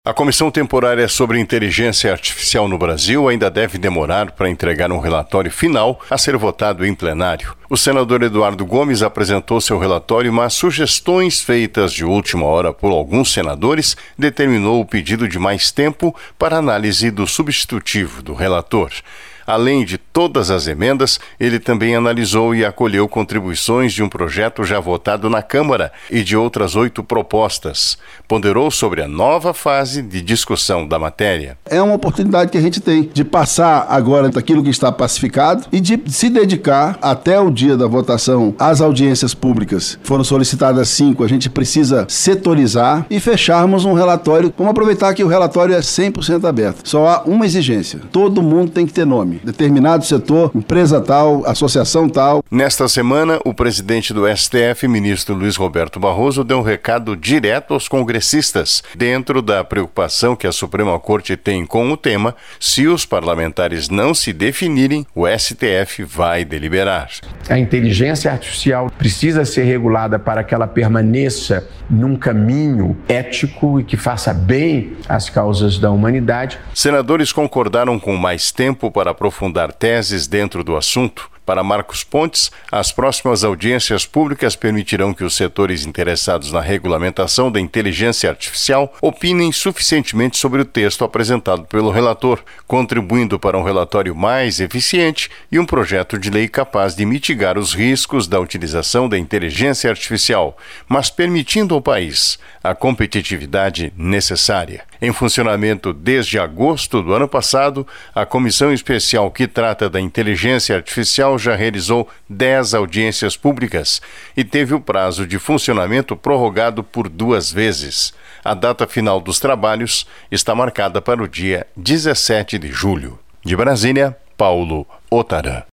A Comissão Temporária sobre Inteligência Artificial no Brasil ainda deve demorar para entregar um relatório final a ser votado em plenário. O senador Eduardo Gomes apresentou seu relatório, mas sugestões feitas de última hora por alguns senadores determinou o pedido de mais tempo para análise do substitutivo do relator. Além de todas as emendas, ele também analisou e acolheu contribuições de um projeto já votado na Câmara e de outras 8 propostas. Ponderou sobre a nova fase de discussão da matéria. É uma oportunidade que a gente tem de passar agora daquilo que está pacificado e de se dedicar até o dia da votação às audiências públicas. Foram solicitadas 5, a gente precisa setorizar e fecharmos um relatório. Vamos aproveitar que o relatório é 100% aberto. Só há uma exigência: todo mundo tem que ter nome. Determinado setor, empresa tal, associação tal. Nesta semana, o presidente do STF, ministro Luiz Roberto Barroso, deu um recado direto aos congressistas, dentro da preocupação que a Suprema Corte tem com o tema. Se os parlamentares não se definirem, o STF vai deliberar. A inteligência artificial precisa ser regulada para que ela permaneça num caminho ético e que faça bem às causas da humanidade. Senadores concordaram com mais tempo para aprofundar teses dentro do assunto. Para Marcos Pontes, as próximas audiências públicas permitirão que os setores interessados na regulamentação da inteligência artificial opinem suficientemente sobre o texto apresentado pelo relator, contribuindo para um relatório mais eficiente e um projeto de lei capaz de mitigar os riscos da utilização da inteligência artificial, mas permitindo ao país a competitividade necessária. Em funcionamento desde agosto do ano passado, a comissão especial que trata da inteligência artificial já realizou 10 audiências públicas e teve o prazo de funcionamento prorrogado por 2 vezes. A data final dos trabalhos está marcada para o dia 17 de julho. De Brasília, Paulo Otarã.